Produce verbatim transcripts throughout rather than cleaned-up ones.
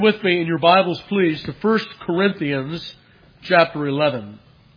With me in your Bibles, please, to First Corinthians chapter eleven.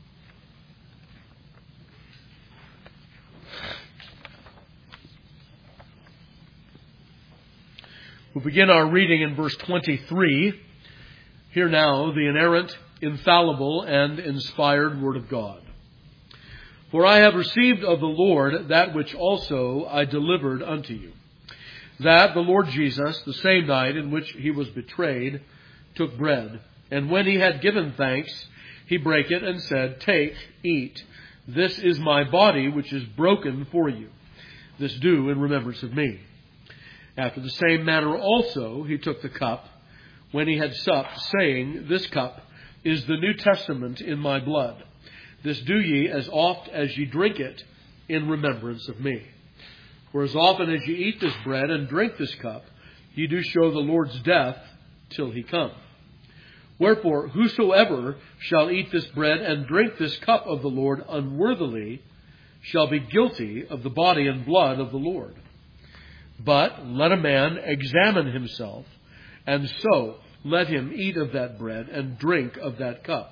We'll begin our reading in verse twenty-three. Hear now the inerrant, infallible, and inspired Word of God. For I have received of the Lord that which also I delivered unto you, that the Lord Jesus, the same night in which he was betrayed, took bread, and when he had given thanks, he brake it and said, Take, eat, this is my body which is broken for you. This do in remembrance of me. After the same manner also he took the cup, when he had supped, saying, This cup is the New Testament in my blood. This do ye as oft as ye drink it in remembrance of me. For as often as ye eat this bread and drink this cup, ye do show the Lord's death till he come. Wherefore, whosoever shall eat this bread and drink this cup of the Lord unworthily shall be guilty of the body and blood of the Lord. But let a man examine himself, and so let him eat of that bread and drink of that cup.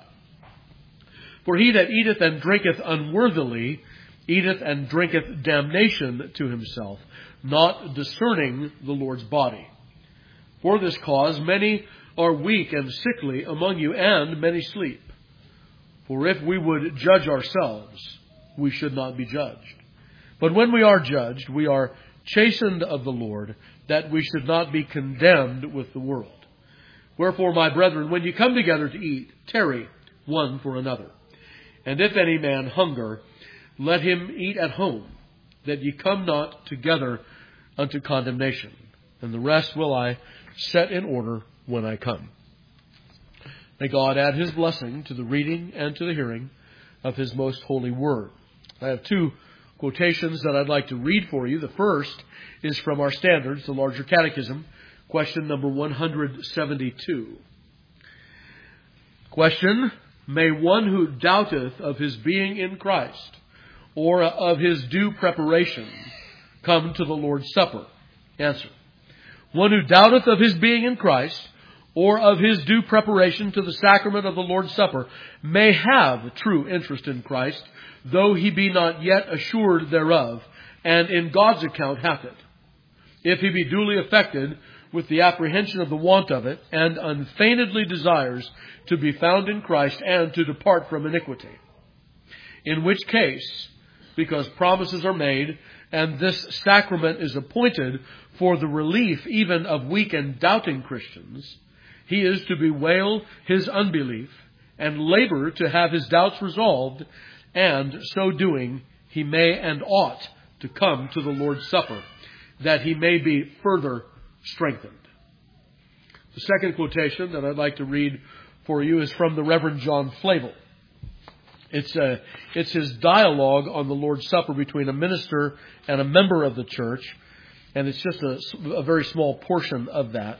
For he that eateth and drinketh unworthily eateth and drinketh damnation to himself, not discerning the Lord's body. For this cause many are weak and sickly among you, and many sleep. For if we would judge ourselves, we should not be judged. But when we are judged, we are chastened of the Lord, that we should not be condemned with the world. Wherefore, my brethren, when ye come together to eat, tarry one for another. And if any man hunger, let him eat at home, that ye come not together unto condemnation. And the rest will I set in order when I come. May God add his blessing to the reading and to the hearing of his most holy word. I have two quotations that I'd like to read for you. The first is from our standards, the larger catechism, question number one hundred seventy-two. Question: May one who doubteth of his being in Christ, or of his due preparation, come to the Lord's Supper? Answer: one who doubteth of his being in Christ, or of his due preparation to the sacrament of the Lord's Supper, may have true interest in Christ, though he be not yet assured thereof, and in God's account hath it, if he be duly affected with the apprehension of the want of it, and unfeignedly desires to be found in Christ and to depart from iniquity. In which case, because promises are made, and this sacrament is appointed for the relief even of weak and doubting Christians, he is to bewail his unbelief and labor to have his doubts resolved, and so doing he may and ought to come to the Lord's Supper, that he may be further strengthened. The second quotation that I'd like to read for you is from the Reverend John Flavel. It's a, it's his dialogue on the Lord's Supper between a minister and a member of the church, and it's just a, a very small portion of that.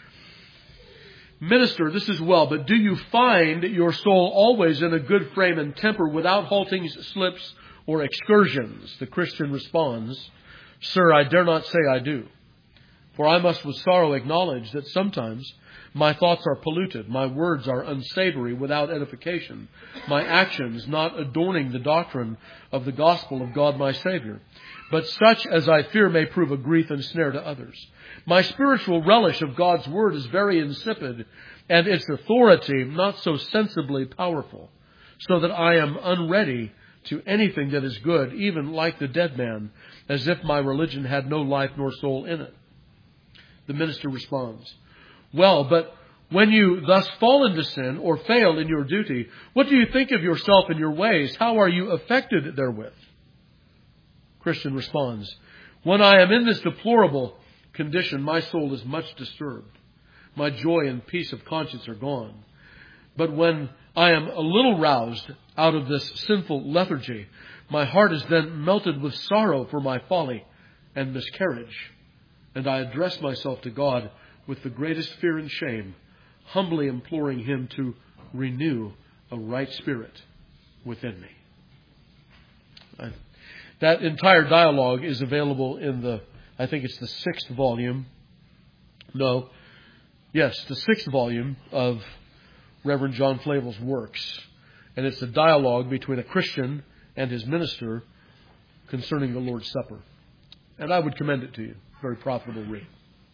Minister, this is well, but do you find your soul always in a good frame and temper without haltings, slips, or excursions? The Christian responds, Sir, I dare not say I do. For I must with sorrow acknowledge that sometimes my thoughts are polluted, my words are unsavory without edification, my actions not adorning the doctrine of the gospel of God my Savior, but such as I fear may prove a grief and snare to others. My spiritual relish of God's word is very insipid, and its authority not so sensibly powerful, so that I am unready to anything that is good, even like the dead man, as if my religion had no life nor soul in it. The minister responds, Well, but when you thus fall into sin or fail in your duty, what do you think of yourself and your ways? How are you affected therewith? Christian responds, When I am in this deplorable condition, my soul is much disturbed. My joy and peace of conscience are gone. But when I am a little roused out of this sinful lethargy, my heart is then melted with sorrow for my folly and miscarriage. And I address myself to God with the greatest fear and shame, humbly imploring him to renew a right spirit within me. I, that entire dialogue is available in the, I think it's the sixth volume. No, Yes, the sixth volume of Reverend John Flavel's works. And it's a dialogue between a Christian and his minister concerning the Lord's Supper. And I would commend it to you. Very profitable read.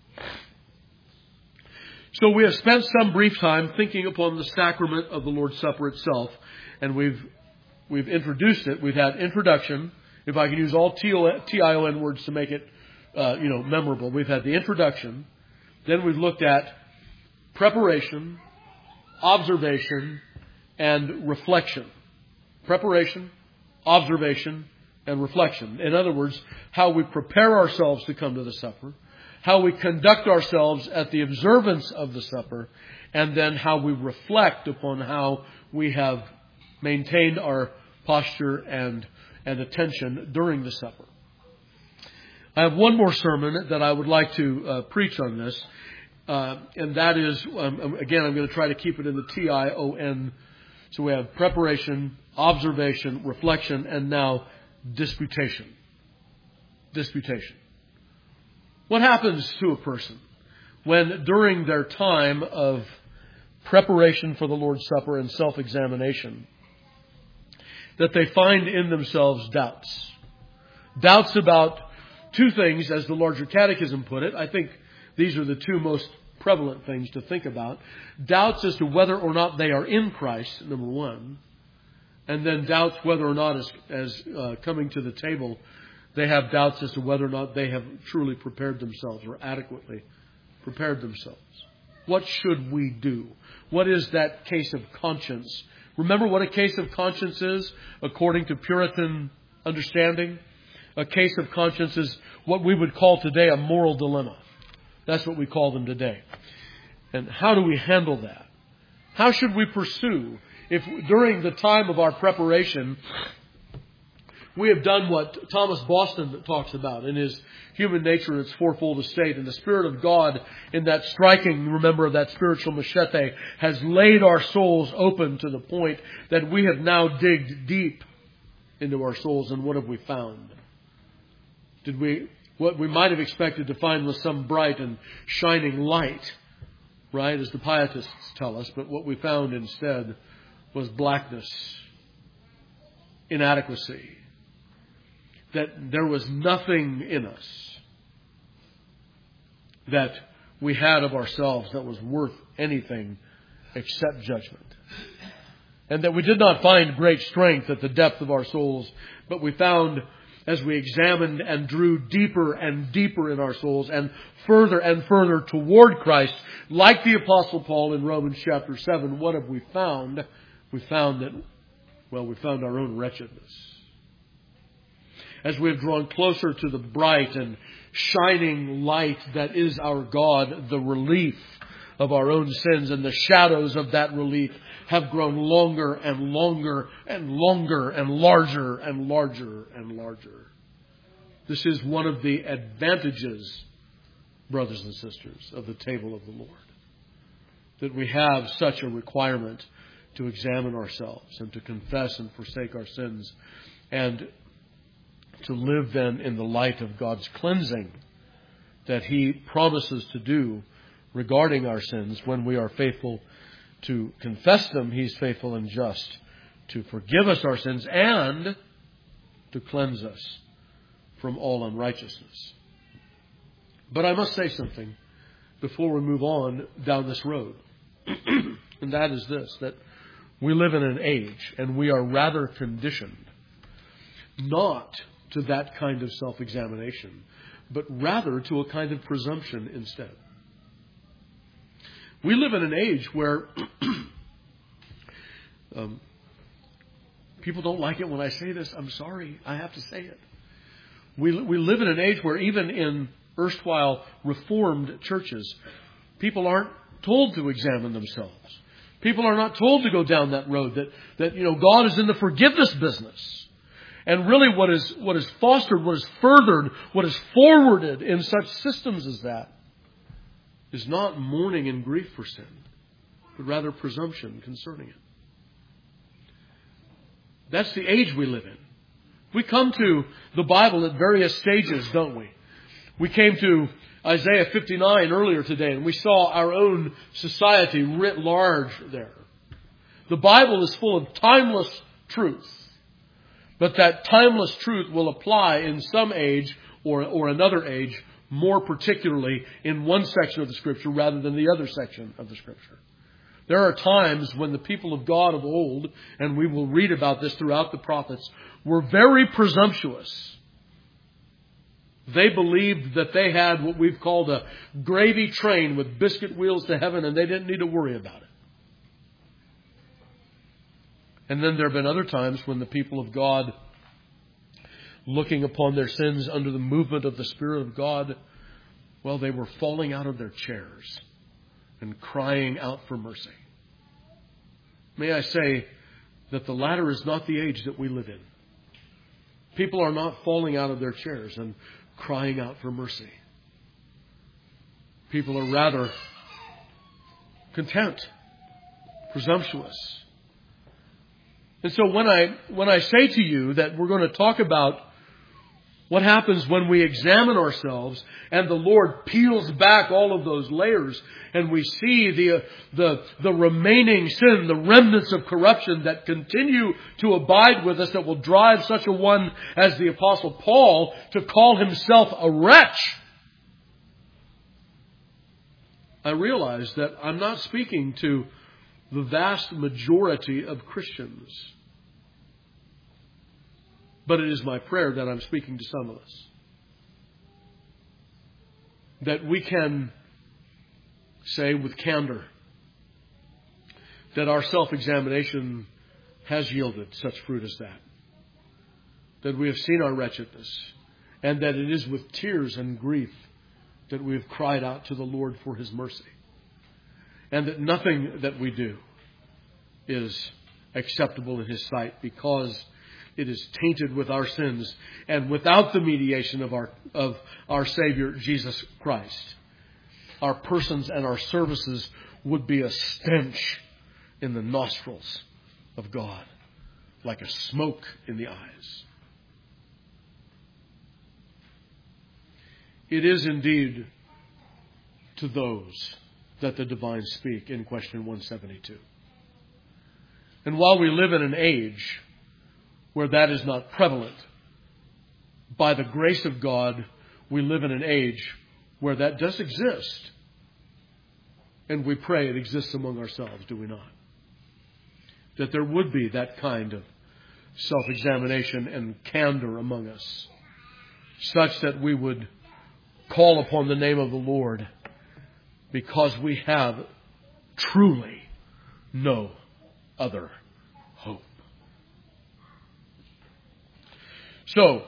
So we have spent some brief time thinking upon the sacrament of the Lord's Supper itself. And we've we've introduced it. We've had introduction. If I can use all T I O N words to make it uh, you know, memorable. We've had the introduction. Then we've looked at preparation, observation, and reflection. Preparation, observation, and reflection. In other words, how we prepare ourselves to come to the supper, how we conduct ourselves at the observance of the supper, and then how we reflect upon how we have maintained our posture and, and attention during the supper. I have one more sermon that I would like to uh, preach on this, uh, and that is, um, again, I'm going to try to keep it in the T I O N. So we have preparation, observation, reflection, and now disputation. Disputation. What happens to a person when during their time of preparation for the Lord's Supper and self-examination that they find in themselves doubts? Doubts about two things, as the larger catechism put it. I think these are the two most prevalent things to think about. Doubts as to whether or not they are in Christ, number one. And then doubts whether or not, as, as uh, coming to the table, they have doubts as to whether or not they have truly prepared themselves or adequately prepared themselves. What should we do? What is that case of conscience? Remember what a case of conscience is, according to Puritan understanding? A case of conscience is what we would call today a moral dilemma. That's what we call them today. And how do we handle that? How should we pursue if during the time of our preparation we have done what Thomas Boston talks about in his Human Nature in its Fourfold Estate, and the Spirit of God in that striking, remember, of that spiritual machete has laid our souls open to the point that we have now digged deep into our souls, and what have we found? Did we, what we might have expected to find was some bright and shining light, right, as the pietists tell us, but what we found instead was blackness, inadequacy, that there was nothing in us that we had of ourselves that was worth anything except judgment. And that we did not find great strength at the depth of our souls, but we found, as we examined and drew deeper and deeper in our souls and further and further toward Christ, like the Apostle Paul in Romans chapter seven, what have we found? We found that, well, we found our own wretchedness. As we have drawn closer to the bright and shining light that is our God, the relief of our own sins and the shadows of that relief have grown longer and longer and longer and larger and larger and larger. This is one of the advantages, brothers and sisters, of the table of the Lord. That we have such a requirement to examine ourselves and to confess and forsake our sins, and to live then in the light of God's cleansing that He promises to do regarding our sins. When we are faithful to confess them, He's faithful and just to forgive us our sins and to cleanse us from all unrighteousness. But I must say something before we move on down this road. And that is this, that we live in an age, and we are rather conditioned not to that kind of self-examination, but rather to a kind of presumption instead. We live in an age where um, people don't like it when I say this. I'm sorry, I have to say it. We we live in an age where even in erstwhile Reformed churches, people aren't told to examine themselves. People are not told to go down that road, that, that you know, God is in the forgiveness business. And really what is what is fostered, what is furthered, what is forwarded in such systems as that is not mourning and grief for sin, but rather presumption concerning it. That's the age we live in. We come to the Bible at various stages, don't we? We came to Isaiah fifty-nine earlier today, and we saw our own society writ large there. The Bible is full of timeless truth, but that timeless truth will apply in some age or, or another age, more particularly in one section of the Scripture rather than the other section of the Scripture. There are times when the people of God of old, and we will read about this throughout the prophets, were very presumptuous. They believed that they had what we've called a gravy train with biscuit wheels to heaven, and they didn't need to worry about it. And then there have been other times when the people of God, looking upon their sins under the movement of the Spirit of God, well, they were falling out of their chairs and crying out for mercy. May I say that the latter is not the age that we live in. People are not falling out of their chairs and crying out for mercy. People are rather content, presumptuous. And so when I when I say to you that we're going to talk about what happens when we examine ourselves and the Lord peels back all of those layers and we see the, the, the remaining sin, the remnants of corruption that continue to abide with us, that will drive such a one as the Apostle Paul to call himself a wretch, I realize that I'm not speaking to the vast majority of Christians. But it is my prayer that I'm speaking to some of us. That we can say with candor that our self-examination has yielded such fruit as that. That we have seen our wretchedness. And that it is with tears and grief that we have cried out to the Lord for His mercy. And that nothing that we do is acceptable in His sight because it is tainted with our sins, and without the mediation of our of our Savior, Jesus Christ, our persons and our services would be a stench in the nostrils of God, like a smoke in the eyes. It is indeed to those that the divines speak in question one seventy-two. And while we live in an age where that is not prevalent, by the grace of God, we live in an age where that does exist. And we pray it exists among ourselves, do we not? That there would be that kind of self-examination and candor among us, such that we would call upon the name of the Lord because we have truly no other hope. So,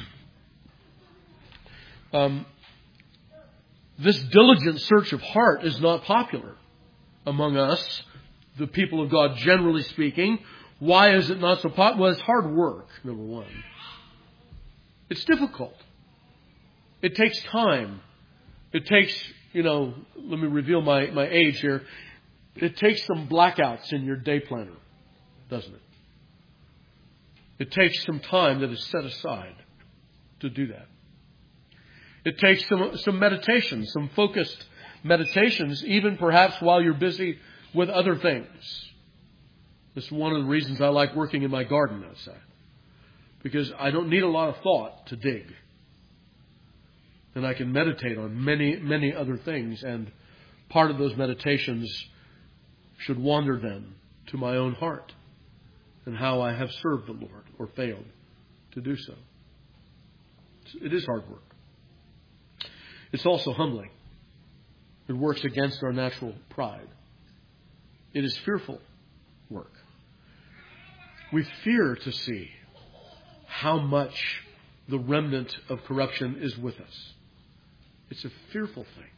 um, this diligent search of heart is not popular among us, the people of God, generally speaking. Why is it not so popular? Well, it's hard work, number one. It's difficult. It takes time. It takes, you know, let me reveal my, my age here. It takes some blackouts in your day planner, doesn't it? It takes some time that is set aside to do that. It takes some, some meditation, some focused meditations, even perhaps while you're busy with other things. This is one of the reasons I like working in my garden outside. Because I don't need a lot of thought to dig. And I can meditate on many, many other things. And part of those meditations should wander then to my own heart and how I have served the Lord or failed to do so. It is hard work. It's also humbling. It works against our natural pride. It is fearful work. We fear to see how much the remnant of corruption is with us. It's a fearful thing.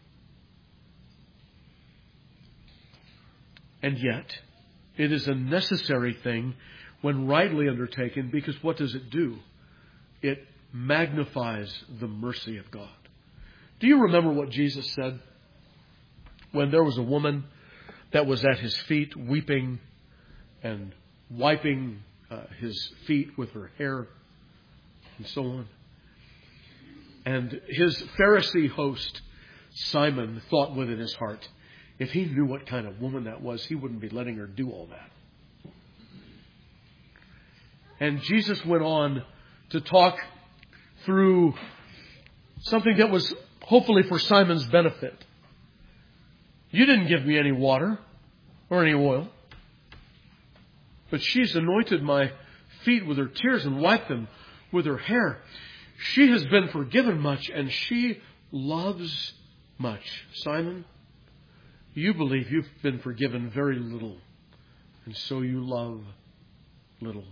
And yet, it is a necessary thing when rightly undertaken, because what does it do? It magnifies the mercy of God. Do you remember what Jesus said when there was a woman that was at His feet weeping and wiping uh, His feet with her hair and so on? And his Pharisee host, Simon, thought within his heart, if he knew what kind of woman that was, he wouldn't be letting her do all that. And Jesus went on to talk through something that was hopefully for Simon's benefit. You didn't give me any water or any oil, but she's anointed my feet with her tears and wiped them with her hair. She has been forgiven much, and she loves much. Simon, you believe you've been forgiven very little, and so you love little.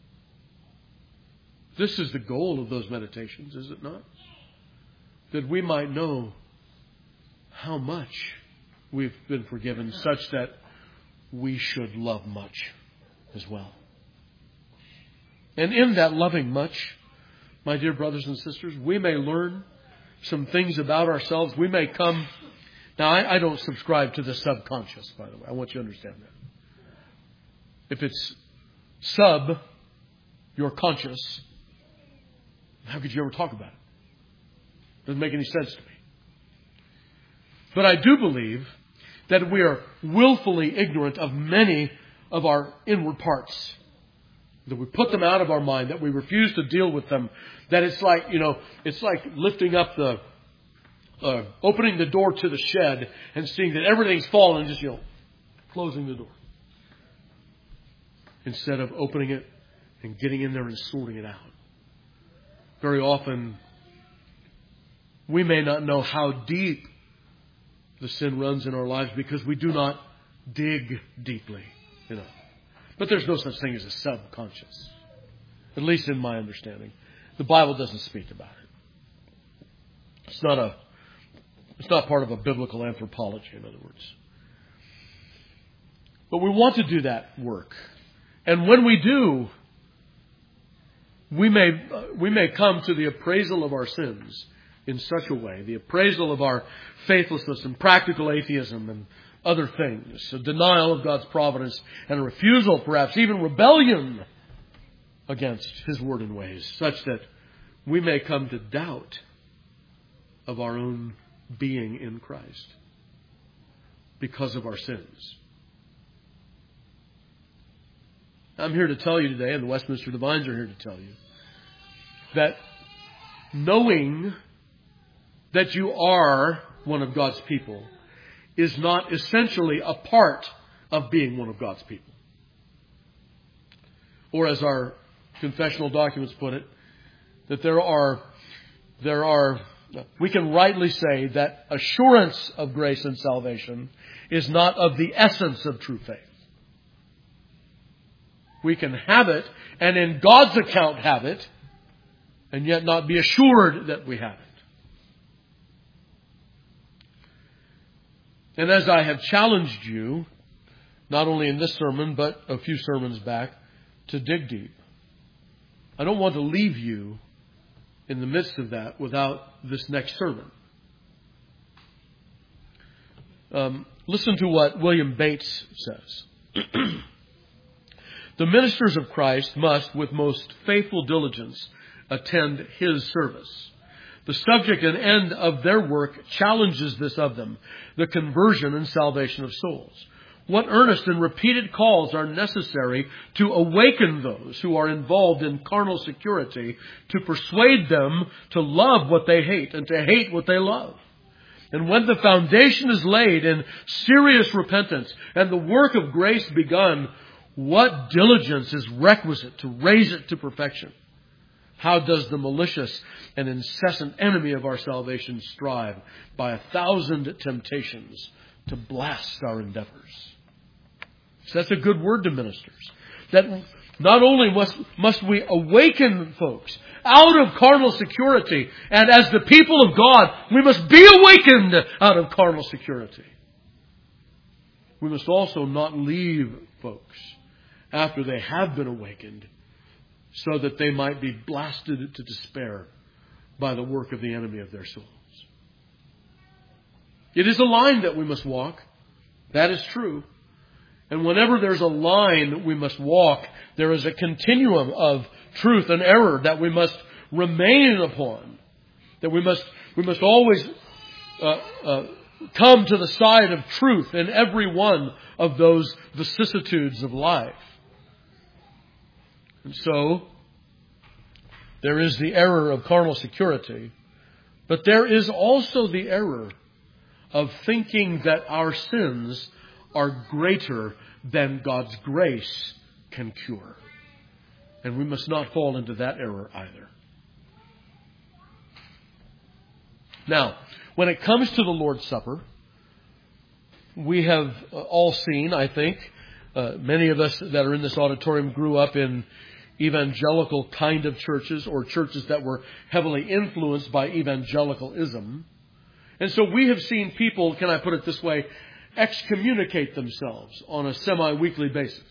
This is the goal of those meditations, is it not? That we might know how much we've been forgiven, such that we should love much as well. And in that loving much, my dear brothers and sisters, we may learn some things about ourselves. We may come... Now, I, I don't subscribe to the subconscious, by the way. I want you to understand that. If it's sub, you're conscious, how could you ever talk about it? Doesn't make any sense to me. But I do believe that we are willfully ignorant of many of our inward parts. That we put them out of our mind, that we refuse to deal with them, that it's like, you know, it's like lifting up the, uh, opening the door to the shed and seeing that everything's fallen and just, you know, closing the door. Instead of opening it and getting in there and sorting it out. Very often, we may not know how deep the sin runs in our lives because we do not dig deeply, you know. But there's no such thing as a subconscious. At least in my understanding. The Bible doesn't speak about it. It's not a, it's not part of a biblical anthropology, in other words. But we want to do that work. And when we do, we may, uh, we may come to the appraisal of our sins in such a way, the appraisal of our faithlessness and practical atheism and other things, a denial of God's providence and a refusal, perhaps even rebellion against His word and ways, such that we may come to doubt of our own being in Christ because of our sins. I'm here to tell you today, and the Westminster Divines are here to tell you, that knowing that you are one of God's people is not essentially a part of being one of God's people. Or as our confessional documents put it, that there are, there are, we can rightly say that assurance of grace and salvation is not of the essence of true faith. We can have it, and in God's account have it, and yet not be assured that we have it. And as I have challenged you, not only in this sermon, but a few sermons back, to dig deep, I don't want to leave you in the midst of that without this next sermon. Um, listen to what William Bates says. The ministers of Christ must, with most faithful diligence, attend His service. The subject and end of their work challenges this of them, the conversion and salvation of souls. What earnest and repeated calls are necessary to awaken those who are involved in carnal security, to persuade them to love what they hate and to hate what they love. And when the foundation is laid in serious repentance and the work of grace begun, what diligence is requisite to raise it to perfection? How does the malicious and incessant enemy of our salvation strive by a thousand temptations to blast our endeavors? So that's a good word to ministers. That not only must, must we awaken folks out of carnal security, and as the people of God, we must be awakened out of carnal security. We must also not leave folks after they have been awakened, so that they might be blasted to despair by the work of the enemy of their souls. It is a line that we must walk. That is true. And whenever there's a line we must walk, there is a continuum of truth and error that we must remain upon. That we must, we must always uh, uh, come to the side of truth in every one of those vicissitudes of life. And so, there is the error of carnal security, but there is also the error of thinking that our sins are greater than God's grace can cure. And we must not fall into that error either. Now, when it comes to the Lord's Supper, we have all seen, I think, uh, many of us that are in this auditorium grew up in evangelical kind of churches or churches that were heavily influenced by evangelicalism. And so we have seen people, can I put it this way, excommunicate themselves on a semi-weekly basis.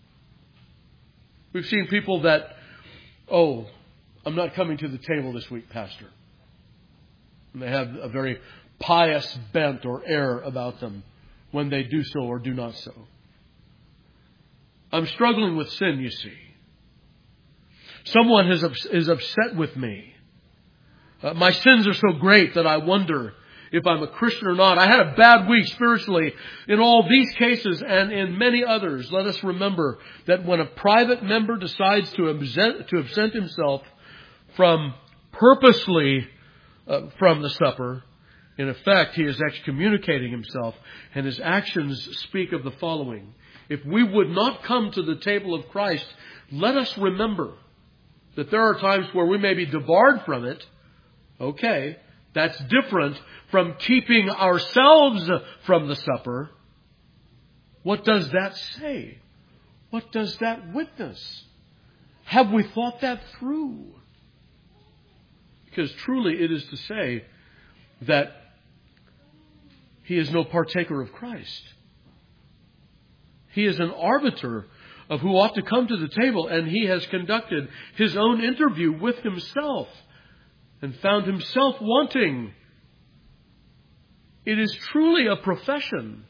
We've seen people that, oh, I'm not coming to the table this week, Pastor. And they have a very pious bent or air about them when they do so or do not so. I'm struggling with sin, you see. Someone has, is upset with me. Uh, my sins are so great that I wonder if I'm a Christian or not. I had a bad week spiritually. In all these cases and in many others, let us remember that when a private member decides to absent, to absent himself from purposely uh, from the supper, in effect, he is excommunicating himself, and his actions speak of the following. If we would not come to the table of Christ, let us remember that there are times where we may be debarred from it. Okay, that's different from keeping ourselves from the supper. What does that say? What does that witness? Have we thought that through? Because truly it is to say that he is no partaker of Christ. He is an arbiter of who ought to come to the table, and he has conducted his own interview with himself and found himself wanting. It is truly a profession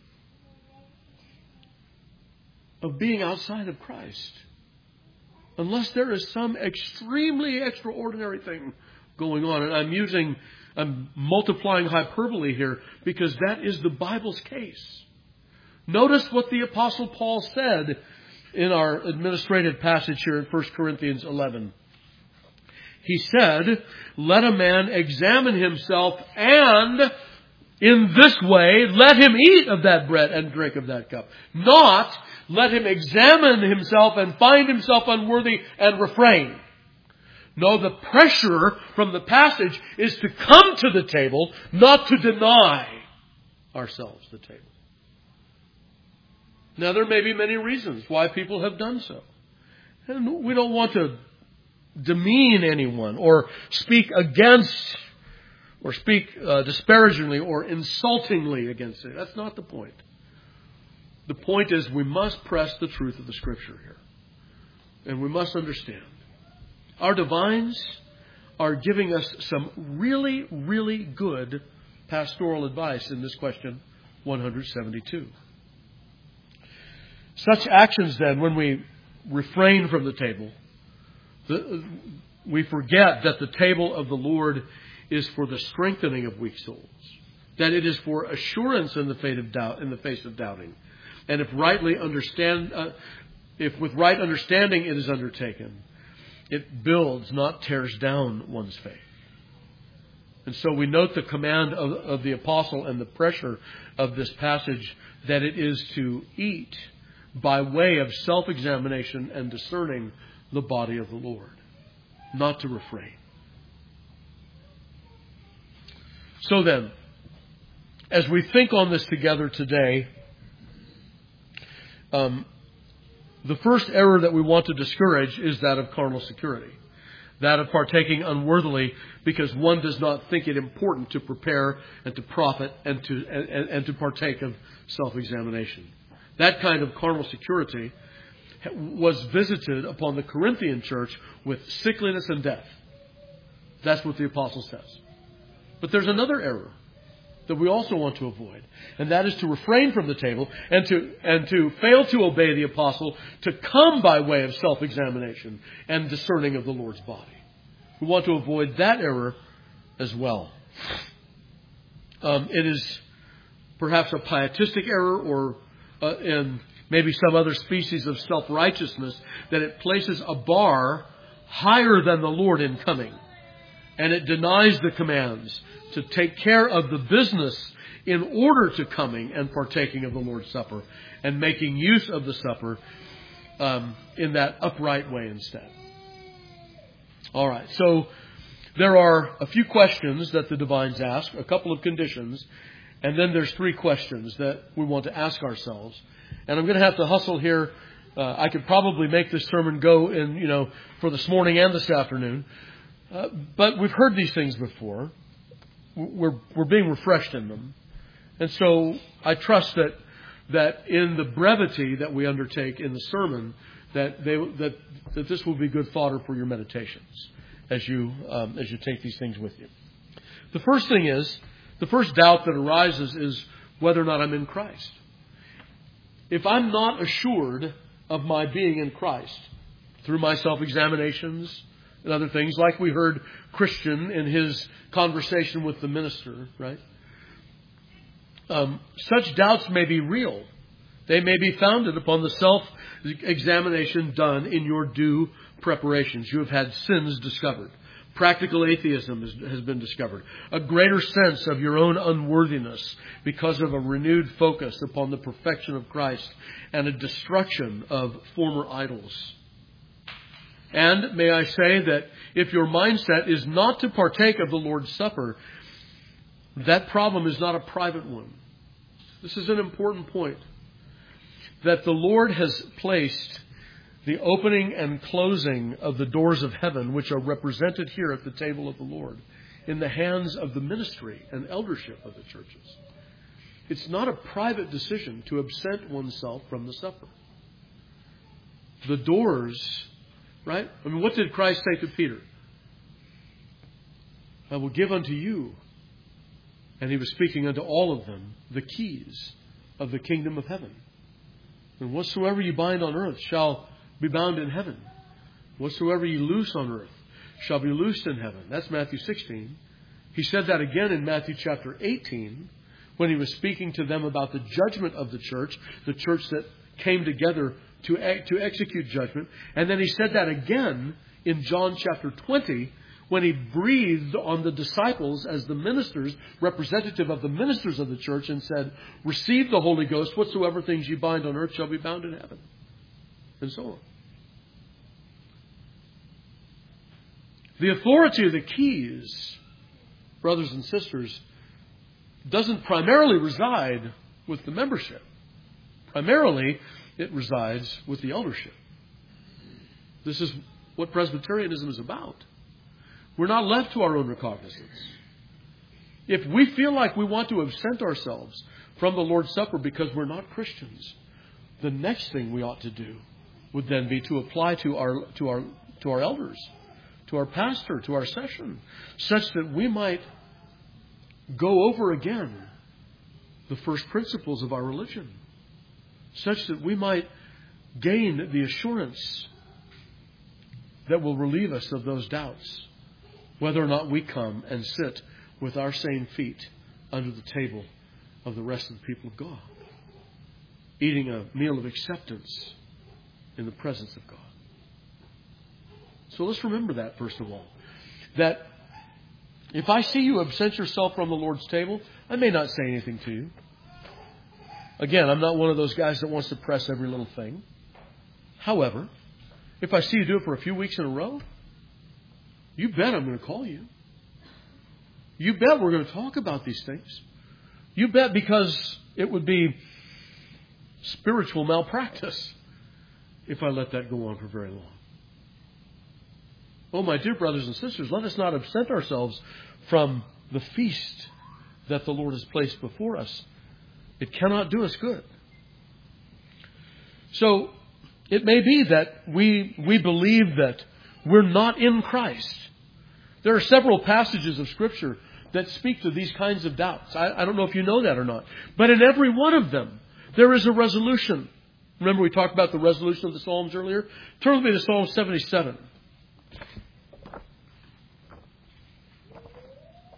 of being outside of Christ. Unless there is some extremely extraordinary thing going on. And I'm using, I'm multiplying hyperbole here because that is the Bible's case. Notice what the Apostle Paul said in our administrative passage here in First Corinthians eleven. He said, let a man examine himself, and in this way let him eat of that bread and drink of that cup. Not let him examine himself and find himself unworthy and refrain. No, the pressure from the passage is to come to the table, not to deny ourselves the table. Now, there may be many reasons why people have done so. And we don't want to demean anyone or speak against or speak uh, disparagingly or insultingly against it. That's not the point. The point is we must press the truth of the Scripture here. And we must understand. Our divines are giving us some really, really good pastoral advice in this question one seventy-two. Such actions then, when we refrain from the table, the, we forget that the table of the Lord is for the strengthening of weak souls, that it is for assurance in the face of doubt, in the face of doubting, and if rightly understand, uh, if with right understanding it is undertaken, it builds, not tears down one's faith. And so we note the command of, of the apostle and the pressure of this passage that it is to eat by way of self-examination and discerning the body of the Lord, not to refrain. So then, as we think on this together today, um, the first error that we want to discourage is that of carnal security, that of partaking unworthily because one does not think it important to prepare and to profit and to and, and to partake of self-examination. That kind of carnal security was visited upon the Corinthian church with sickliness and death. That's what the apostle says. But there's another error that we also want to avoid, and that is to refrain from the table and to and to fail to obey the apostle, to come by way of self-examination and discerning of the Lord's body. We want to avoid that error as well. Um, it is perhaps a pietistic error or uh, in maybe some other species of self-righteousness that it places a bar higher than the Lord in coming. And it denies the commands to take care of the business in order to coming and partaking of the Lord's Supper and making use of the supper um, in that upright way instead. All right, so there are a few questions that the divines ask, a couple of conditions, and then there's three questions that we want to ask ourselves. And I'm going to have to hustle here. Uh, I could probably make this sermon go in, you know, for this morning and this afternoon. Uh, but we've heard these things before. We're we're being refreshed in them. And so I trust that that in the brevity that we undertake in the sermon, that they that that this will be good fodder for your meditations as you um, as you take these things with you. The first thing is, the first doubt that arises is whether or not I'm in Christ. If I'm not assured of my being in Christ through my self-examinations and other things, like we heard Christian in his conversation with the minister, right? Um, such doubts may be real. They may be founded upon the self-examination done in your due preparations. You have had sins discovered. Practical atheism is, has been discovered. A greater sense of your own unworthiness because of a renewed focus upon the perfection of Christ and a destruction of former idols. And may I say that if your mindset is not to partake of the Lord's Supper, that problem is not a private one. This is an important point. That the Lord has placed the opening and closing of the doors of heaven, which are represented here at the table of the Lord, in the hands of the ministry and eldership of the churches. It's not a private decision to absent oneself from the supper. The doors, right? I mean, what did Christ say to Peter? I will give unto you, and he was speaking unto all of them, the keys of the kingdom of heaven. And whatsoever you bind on earth shall be bound in heaven. Whatsoever you loose on earth shall be loosed in heaven. That's Matthew sixteen. He said that again in Matthew chapter eighteen when he was speaking to them about the judgment of the church, the church that came together to, to execute judgment. And then he said that again in John chapter twenty when he breathed on the disciples as the ministers, representative of the ministers of the church, and said, receive the Holy Ghost, whatsoever things you bind on earth shall be bound in heaven. And so on. The authority of the keys, brothers and sisters, doesn't primarily reside with the membership. Primarily, it resides with the eldership. This is what Presbyterianism is about. We're not left to our own recognizance. If we feel like we want to absent ourselves from the Lord's Supper because we're not Christians, the next thing we ought to do would then be to apply to our to our to our elders, to our pastor, to our session, such that we might go over again the first principles of our religion, such that we might gain the assurance that will relieve us of those doubts, whether or not we come and sit with our same feet under the table of the rest of the people of God, eating a meal of acceptance in the presence of God. So let's remember that, first of all. That if I see you absent yourself from the Lord's table, I may not say anything to you. Again, I'm not one of those guys that wants to press every little thing. However, if I see you do it for a few weeks in a row, you bet I'm going to call you. You bet we're going to talk about these things. You bet, because it would be spiritual malpractice if I let that go on for very long. Oh, my dear brothers and sisters, let us not absent ourselves from the feast that the Lord has placed before us. It cannot do us good. So it may be that we we believe that we're not in Christ. There are several passages of Scripture that speak to these kinds of doubts. I, I don't know if you know that or not. But in every one of them, there is a resolution. Remember we talked about the resolution of the Psalms earlier? Turn with me to Psalm seventy-seven.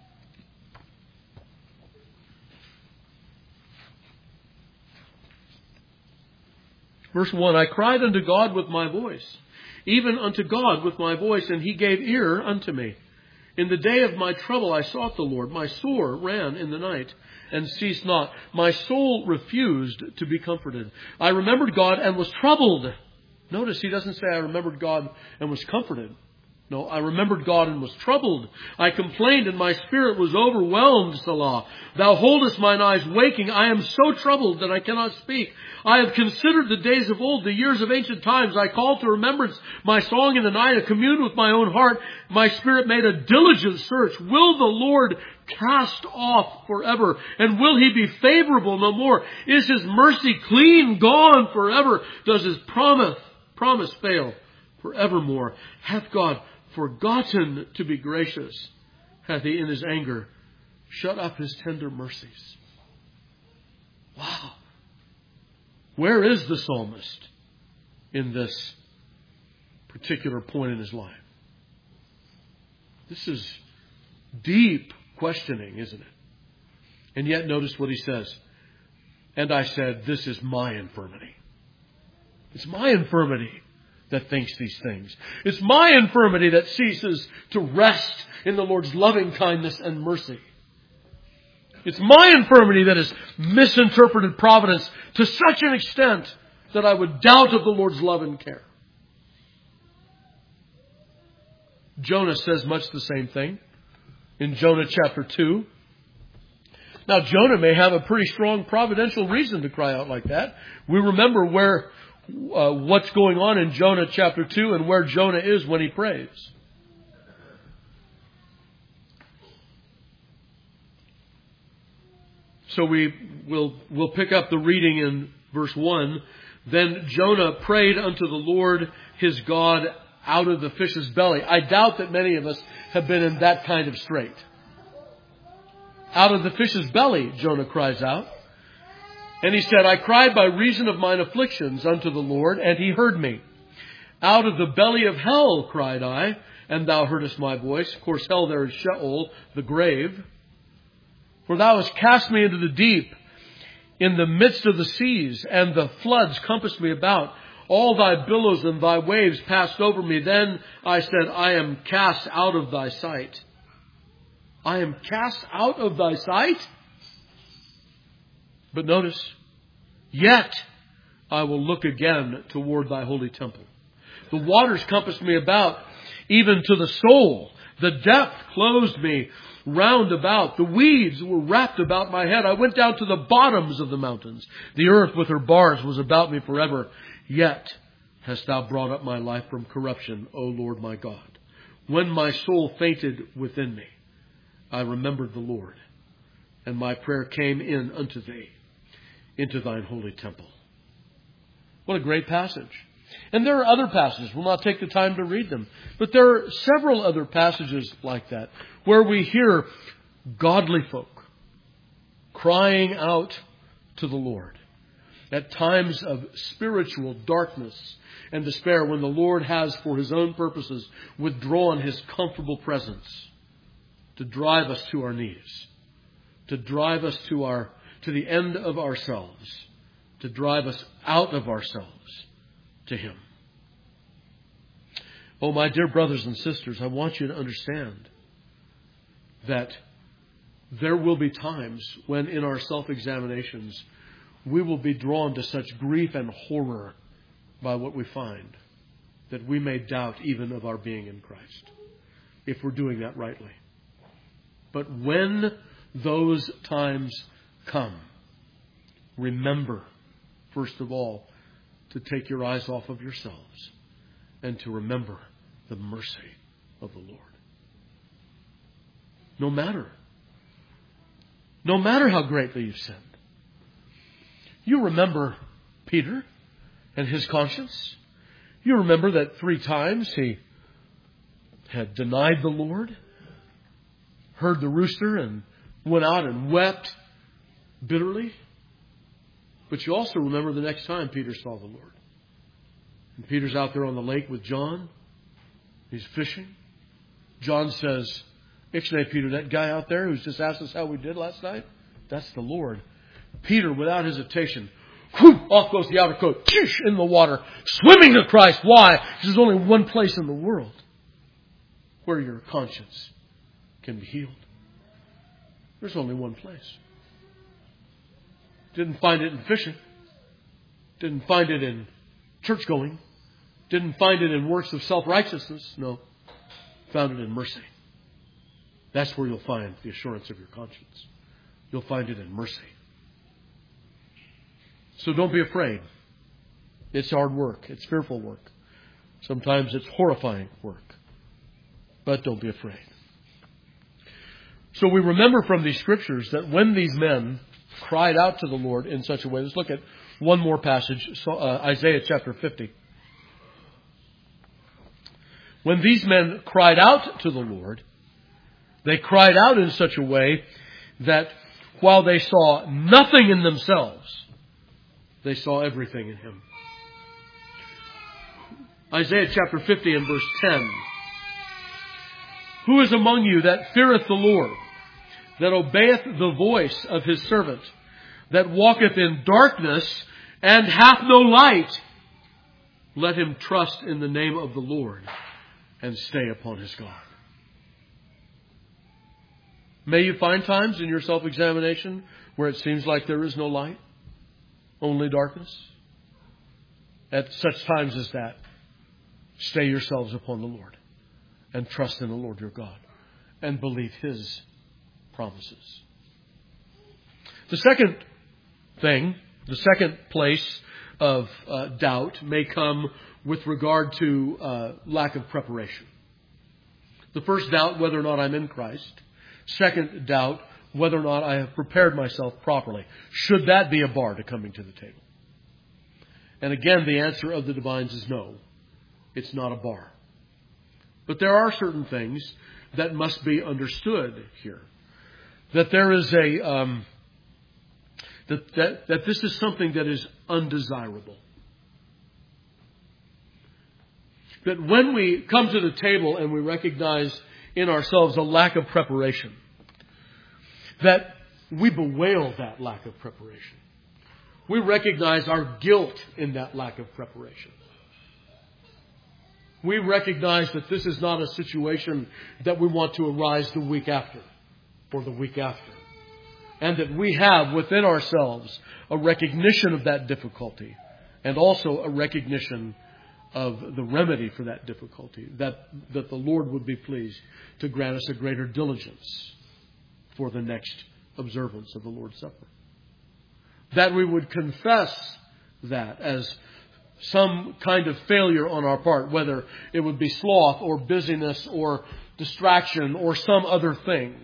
Verse one, I cried unto God with my voice, even unto God with my voice, and he gave ear unto me. In the day of my trouble I sought the Lord. My sore ran in the night and ceased not. My soul refused to be comforted. I remembered God and was troubled. Notice he doesn't say I remembered God and was comforted. No, I remembered God and was troubled. I complained and my spirit was overwhelmed, Selah. Thou holdest mine eyes waking. I am so troubled that I cannot speak. I have considered the days of old, the years of ancient times. I called to remembrance my song in the night. I communed with my own heart. My spirit made a diligent search. Will the Lord cast off forever? And will he be favorable no more? Is his mercy clean gone forever? Does his promise, promise fail forevermore? Hath God forgotten to be gracious? Hath he in his anger shut up his tender mercies? Wow. Where is the psalmist in this particular point in his life? This is deep questioning, isn't it? And yet notice what he says. And I said, this is my infirmity. It's my infirmity that thinks these things. It's my infirmity that ceases to rest in the Lord's loving kindness and mercy. It's my infirmity that has misinterpreted providence to such an extent that I would doubt of the Lord's love and care. Jonah says much the same thing in Jonah chapter two. Now, Jonah may have a pretty strong providential reason to cry out like that. We remember where uh, what's going on in Jonah chapter two and where Jonah is when he prays. So we will we'll pick up the reading in verse one. Then Jonah prayed unto the Lord his God out of the fish's belly. I doubt that many of us have been in that kind of strait. Out of the fish's belly, Jonah cries out. And he said, I cried by reason of mine afflictions unto the Lord, and he heard me. Out of the belly of hell cried I, and thou heardest my voice. Of course, hell there is Sheol, the grave. For thou hast cast me into the deep, in the midst of the seas, and the floods compassed me about. All thy billows and thy waves passed over me. Then I said, I am cast out of thy sight. I am cast out of thy sight? But notice, yet I will look again toward thy holy temple. The waters compassed me about, even to the soul. The depth closed me round about. The weeds were wrapped about my head. I went down to the bottoms of the mountains. The earth with her bars was about me forever. Yet hast thou brought up my life from corruption, O Lord my God. When my soul fainted within me, I remembered the Lord, and my prayer came in unto thee, into thine holy temple. What a great passage. And there are other passages. We'll not take the time to read them. But there are several other passages like that, where we hear godly folk crying out to the Lord at times of spiritual darkness and despair, when the Lord has, for his own purposes, withdrawn his comfortable presence to drive us to our knees, to drive us to our to the end of ourselves, to drive us out of ourselves to him. Oh, my dear brothers and sisters, I want you to understand that there will be times when in our self-examinations we will be drawn to such grief and horror by what we find that we may doubt even of our being in Christ, if we're doing that rightly. But when those times come, remember, first of all, to take your eyes off of yourselves and to remember the mercy of the Lord. No matter, no matter how greatly you've sinned. You remember Peter and his conscience. You remember that three times he had denied the Lord, heard the rooster, and went out and wept bitterly. But you also remember the next time Peter saw the Lord. And Peter's out there on the lake with John. He's fishing. John says, Ixnay, Peter, that guy out there who's just asked us how we did last night, that's the Lord. Peter, without hesitation, Whoop, off goes the outer coat. In the water. Swimming to Christ. Why? Because there's only one place in the world where your conscience can be healed. There's only one place. Didn't find it in fishing. Didn't find it in church going. Didn't find it in works of self-righteousness. No. Found it in mercy. That's where you'll find the assurance of your conscience. You'll find it in mercy. So don't be afraid. It's hard work. It's fearful work. Sometimes it's horrifying work. But don't be afraid. So we remember from these scriptures that when these men cried out to the Lord in such a way. Let's look at one more passage, so, uh, Isaiah chapter fifty. When these men cried out to the Lord, they cried out in such a way that while they saw nothing in themselves, they saw everything in Him. Isaiah chapter fifty and verse ten. Who is among you that feareth the Lord, that obeyeth the voice of His servant, that walketh in darkness and hath no light? Let him trust in the name of the Lord and stay upon his God. May you find times in your self-examination where it seems like there is no light, only darkness. At such times as that, stay yourselves upon the Lord and trust in the Lord your God and believe His promises. The second thing, the second place of uh, doubt may come with regard to uh, lack of preparation. The first doubt, whether or not I'm in Christ. Second doubt, whether or not I have prepared myself properly. Should that be a bar to coming to the table? And again, the answer of the divines is no. It's not a bar. But there are certain things that must be understood here. That there is a, um, that, that, that this is something that is undesirable. That when we come to the table and we recognize in ourselves a lack of preparation, that we bewail that lack of preparation. We recognize our guilt in that lack of preparation. We recognize that this is not a situation that we want to arise the week after or the week after. And that we have within ourselves a recognition of that difficulty and also a recognition of the remedy for that difficulty, that, that the Lord would be pleased to grant us a greater diligence for the next observance of the Lord's Supper. That we would confess that as some kind of failure on our part, whether it would be sloth or busyness or distraction or some other thing.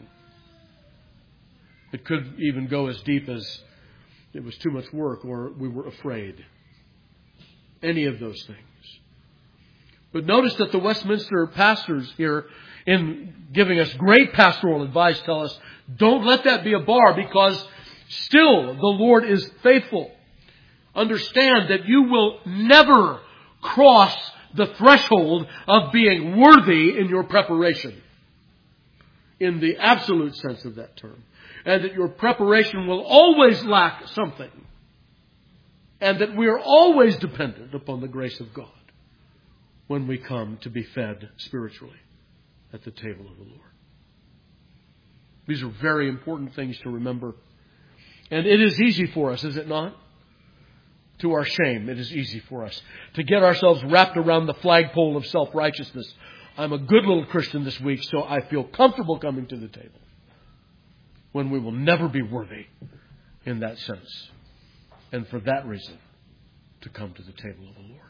It could even go as deep as it was too much work or we were afraid. Any of those things. But notice that the Westminster pastors here, in giving us great pastoral advice, tell us, don't let that be a bar, because still the Lord is faithful. Understand that you will never cross the threshold of being worthy in your preparation, in the absolute sense of that term. And that your preparation will always lack something. And that we are always dependent upon the grace of God when we come to be fed spiritually at the table of the Lord. These are very important things to remember. And it is easy for us, is it not? To our shame, it is easy for us to get ourselves wrapped around the flagpole of self-righteousness. I'm a good little Christian this week, so I feel comfortable coming to the table. When we will never be worthy in that sense. And for that reason, to come to the table of the Lord.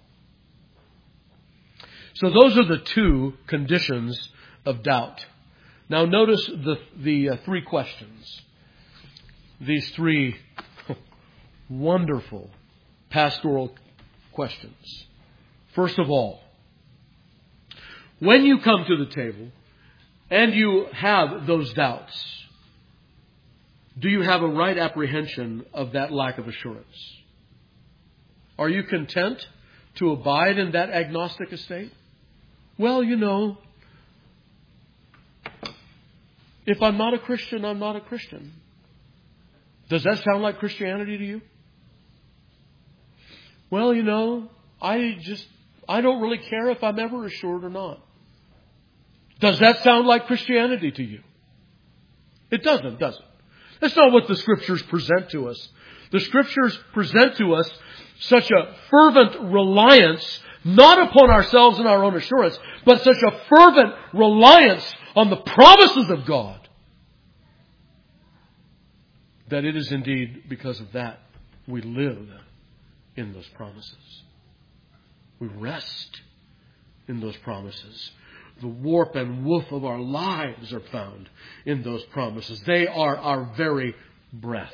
So those are the two conditions of doubt. Now notice the, the uh, three questions. These three wonderful pastoral questions. First of all, when you come to the table and you have those doubts, do you have a right apprehension of that lack of assurance? Are you content to abide in that agnostic estate? Well, you know, if I'm not a Christian, I'm not a Christian. Does that sound like Christianity to you? well, you know, I just, I don't really care if I'm ever assured or not. Does that sound like Christianity to you? It doesn't, does it? That's not what the Scriptures present to us. The Scriptures present to us such a fervent reliance, not upon ourselves and our own assurance, but such a fervent reliance on the promises of God, that it is indeed because of that we live in those promises. We rest in those promises. The warp and woof of our lives are found in those promises. They are our very breath.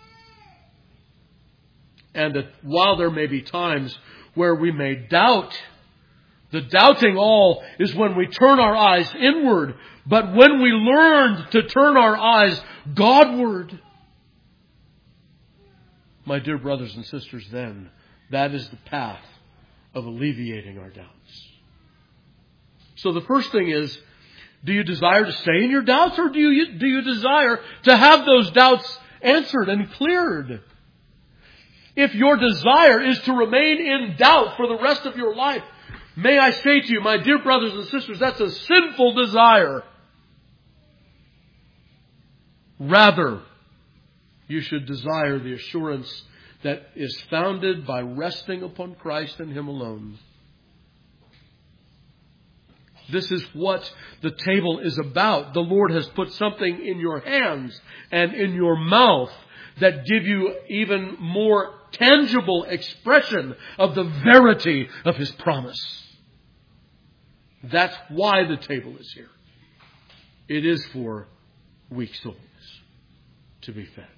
And that while there may be times where we may doubt, the doubting all is when we turn our eyes inward. But when we learn to turn our eyes Godward, my dear brothers and sisters, then that is the path of alleviating our doubts. So the first thing is, do you desire to stay in your doubts, or do you, do you desire to have those doubts answered and cleared? If your desire is to remain in doubt for the rest of your life, may I say to you, my dear brothers and sisters, that's a sinful desire. Rather, you should desire the assurance that is founded by resting upon Christ and Him alone. This is what the table is about. The Lord has put something in your hands and in your mouth that give you even more tangible expression of the verity of His promise. That's why the table is here. It is for weak souls to be fed.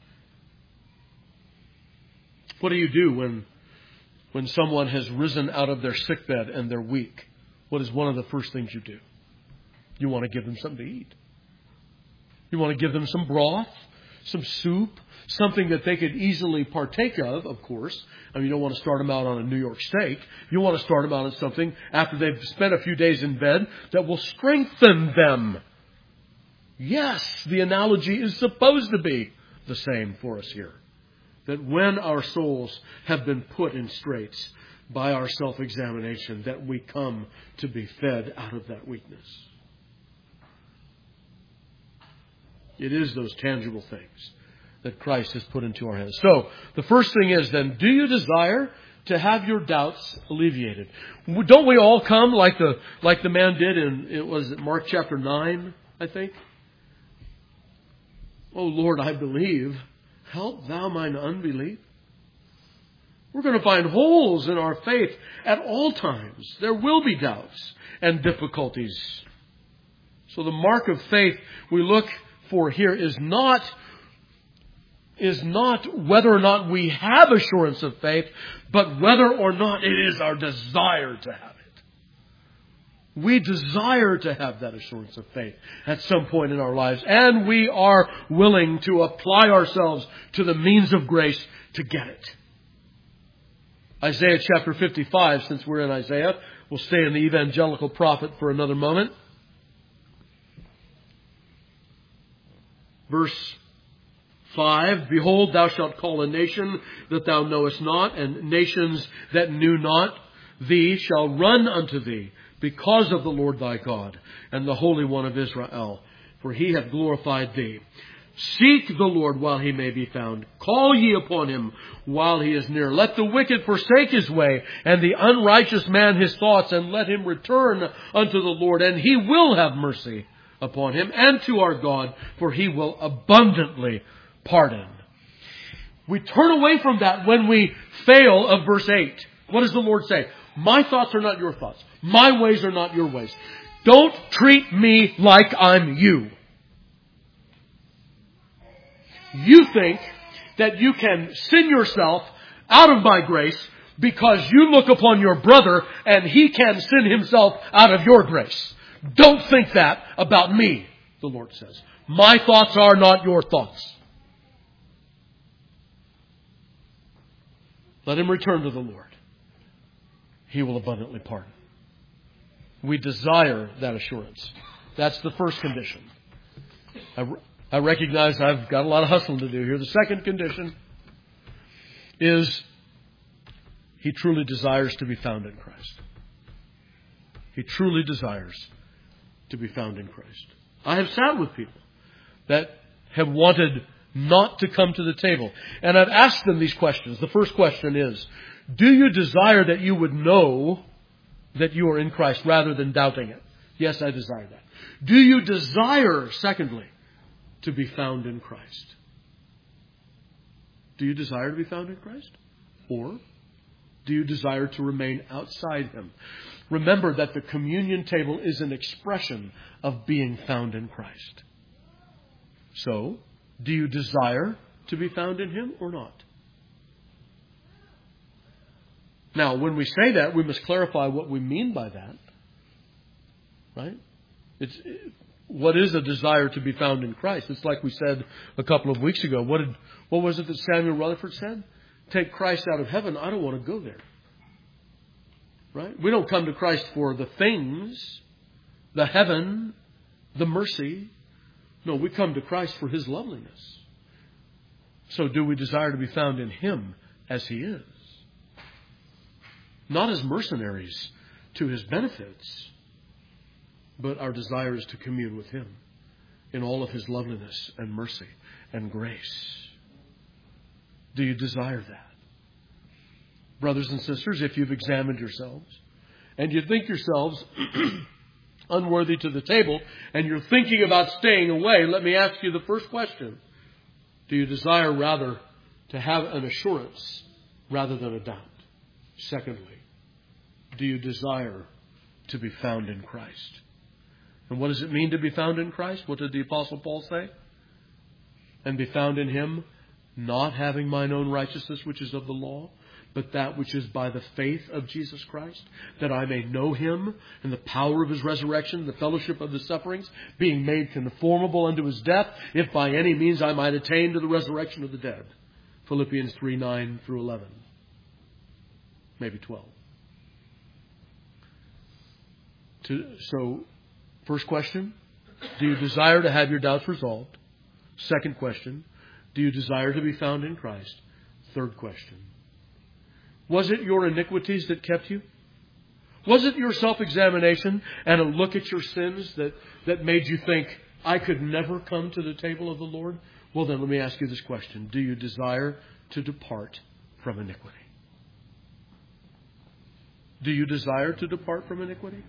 What do you do when, when someone has risen out of their sickbed and they're weak? What is one of the first things you do? You want to give them something to eat. You want to give them some broth, some soup, something that they could easily partake of, of course. I mean, you don't want to start them out on a New York steak. You want to start them out on something after they've spent a few days in bed that will strengthen them. Yes, the analogy is supposed to be the same for us here. That when our souls have been put in straits by our self-examination, that we come to be fed out of that weakness. It is those tangible things that Christ has put into our hands. So, the first thing is then, do you desire to have your doubts alleviated? Don't we all come like the like the man did in, it was Mark chapter nine, I think? Oh Lord, I believe. Help thou mine unbelief. We're going to find holes in our faith at all times. There will be doubts and difficulties. So the mark of faith we look for here is not, is not whether or not we have assurance of faith, but whether or not it is our desire to have it. We desire to have that assurance of faith at some point in our lives, and we are willing to apply ourselves to the means of grace to get it. Isaiah chapter fifty-five, since we're in Isaiah, we'll stay in the evangelical prophet for another moment. Verse five, Behold, thou shalt call a nation that thou knowest not, and nations that knew not thee shall run unto thee, because of the Lord thy God, and the Holy One of Israel, for He hath glorified thee. Seek the Lord while He may be found. Call ye upon Him while He is near. Let the wicked forsake his way, and the unrighteous man his thoughts, and let him return unto the Lord, and He will have mercy upon him, and to our God, for He will abundantly pardon. We turn away from that when we fail of verse eight. What does the Lord say? My thoughts are not your thoughts. My ways are not your ways. Don't treat me like I'm you. You think that you can sin yourself out of my grace because you look upon your brother and he can sin himself out of your grace. Don't think that about me, the Lord says. My thoughts are not your thoughts. Let him return to the Lord. He will abundantly pardon. We desire that assurance. That's the first condition. I, I recognize I've got a lot of hustling to do here. The second condition is he truly desires to be found in Christ. He truly desires to be found in Christ. I have sat with people that have wanted not to come to the table. And I've asked them these questions. The first question is, do you desire that you would know that you are in Christ rather than doubting it? Yes, I desire that. Do you desire, secondly, to be found in Christ? Do you desire to be found in Christ? Or do you desire to remain outside Him? Remember that the communion table is an expression of being found in Christ. So, do you desire to be found in Him or not? Now, when we say that, we must clarify what we mean by that. Right? It's, what is a desire to be found in Christ? It's like we said a couple of weeks ago. What did, what was it that Samuel Rutherford said? Take Christ out of heaven. I don't want to go there. Right? We don't come to Christ for the things, the heaven, the mercy. No, we come to Christ for His loveliness. So do we desire to be found in Him as He is? Not as mercenaries to His benefits, but our desire is to commune with Him in all of His loveliness and mercy and grace. Do you desire that? Brothers and sisters, if you've examined yourselves and you think yourselves unworthy to the table and you're thinking about staying away, let me ask you the first question. Do you desire rather to have an assurance rather than a doubt? Secondly, do you desire to be found in Christ? And what does it mean to be found in Christ? What did the Apostle Paul say? And be found in Him, not having mine own righteousness, which is of the law, but that which is by the faith of Jesus Christ, that I may know Him and the power of His resurrection, the fellowship of His sufferings, being made conformable unto His death, if by any means I might attain to the resurrection of the dead. Philippians three, nine through eleven. Maybe twelve. To, so, first question, do you desire to have your doubts resolved? Second question, do you desire to be found in Christ? Third question, was it your iniquities that kept you? Was it your self-examination and a look at your sins that, that made you think, I could never come to the table of the Lord? Well, then let me ask you this question. Do you desire to depart from iniquity? Do you desire to depart from iniquity?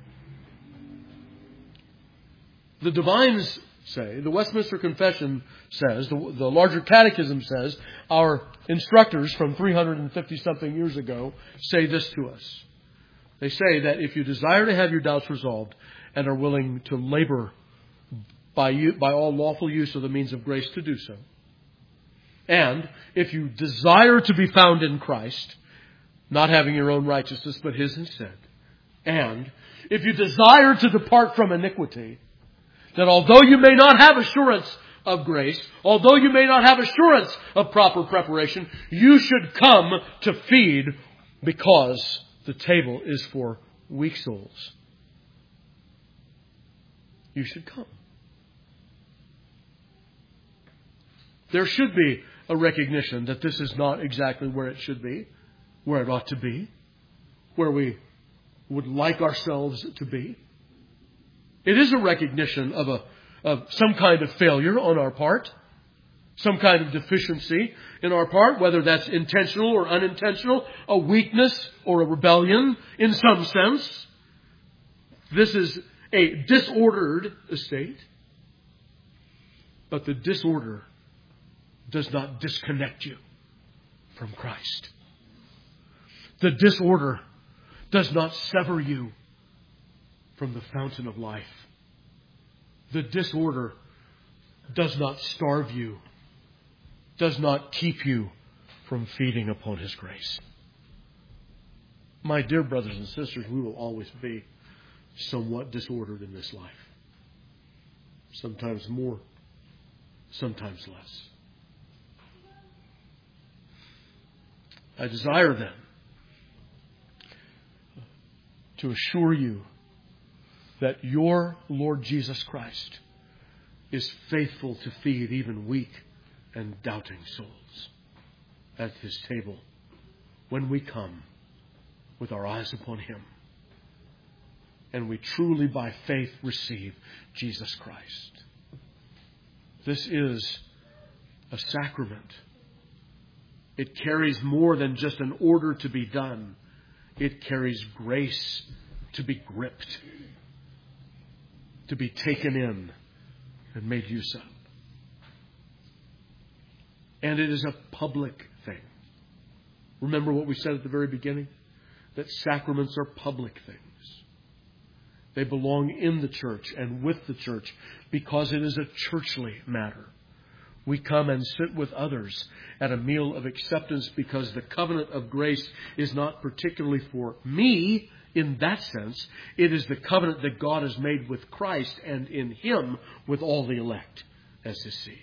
The divines say, the Westminster Confession says, the, the larger catechism says, our instructors from three hundred fifty something years ago say this to us. They say that if you desire to have your doubts resolved and are willing to labor by, you, by all lawful use of the means of grace to do so, and if you desire to be found in Christ, not having your own righteousness but His instead, and if you desire to depart from iniquity, that although you may not have assurance of grace, although you may not have assurance of proper preparation, you should come to feed because the table is for weak souls. You should come. There should be a recognition that this is not exactly where it should be, where it ought to be, where we would like ourselves to be. It is a recognition of a of some kind of failure on our part, some kind of deficiency in our part, whether that's intentional or unintentional, a weakness or a rebellion in some sense. This is a disordered estate, but the disorder does not disconnect you from Christ. The disorder does not sever you from the fountain of life. The disorder does not starve you, does not keep you from feeding upon His grace. My dear brothers and sisters, we will always be somewhat disordered in this life. Sometimes more, sometimes less. I desire then to assure you that your Lord Jesus Christ is faithful to feed even weak and doubting souls at His table when we come with our eyes upon Him and we truly by faith receive Jesus Christ. This is a sacrament. It carries more than just an order to be done. It carries grace to be gripped, to be taken in and made use of. And it is a public thing. Remember what we said at the very beginning? That sacraments are public things. They belong in the church and with the church because it is a churchly matter. We come and sit with others at a meal of acceptance because the covenant of grace is not particularly for me in that sense. It is the covenant that God has made with Christ and in Him with all the elect as His seed.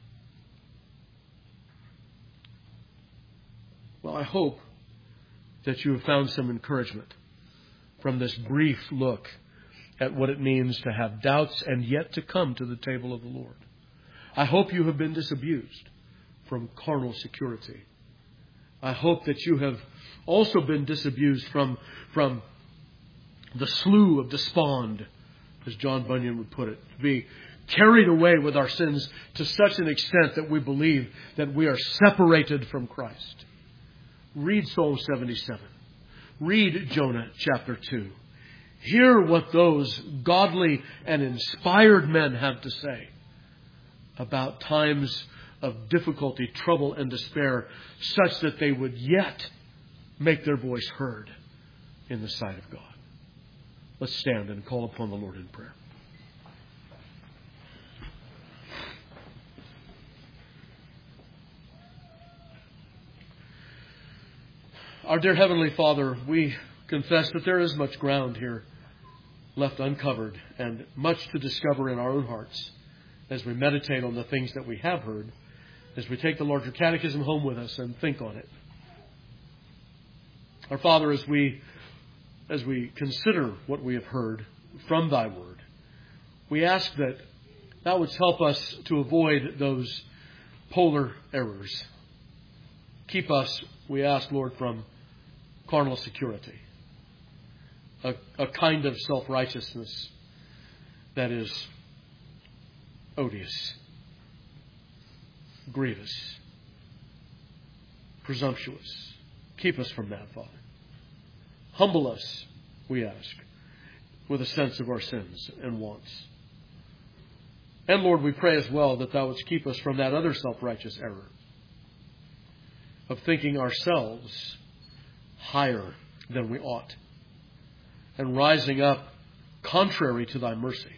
Well, I hope that you have found some encouragement from this brief look at what it means to have doubts and yet to come to the table of the Lord. I hope you have been disabused from carnal security. I hope that you have also been disabused from, from the slough of despond, as John Bunyan would put it, to be carried away with our sins to such an extent that we believe that we are separated from Christ. Read Psalm seventy-seven. Read Jonah chapter two. Hear what those godly and inspired men have to say about times of difficulty, trouble, and despair, such that they would yet make their voice heard in the sight of God. Let's stand and call upon the Lord in prayer. Our dear Heavenly Father, we confess that there is much ground here left uncovered and much to discover in our own hearts as we meditate on the things that we have heard, as we take the larger catechism home with us and think on it. Our Father, as we, as we consider what we have heard from Thy Word, we ask that Thou wouldst help us to avoid those polar errors. Keep us, we ask, Lord, from carnal security, a, a kind of self-righteousness that is odious, grievous, presumptuous. Keep us from that, Father. Humble us, we ask, with a sense of our sins and wants. And Lord, we pray as well that Thou wouldst keep us from that other self-righteous error of thinking ourselves higher than we ought and rising up contrary to Thy mercy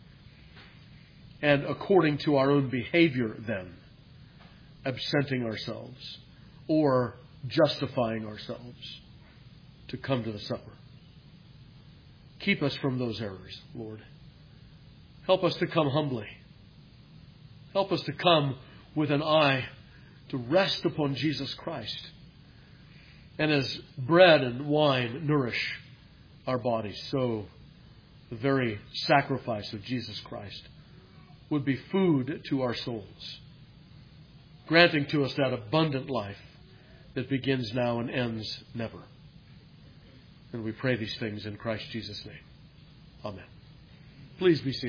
and according to our own behavior then, absenting ourselves or justifying ourselves to come to the supper. Keep us from those errors, Lord. Help us to come humbly. Help us to come with an eye to rest upon Jesus Christ. And as bread and wine nourish our bodies, so the very sacrifice of Jesus Christ would be food to our souls, granting to us that abundant life that begins now and ends never. And we pray these things in Christ Jesus' name. Amen. Please be seated.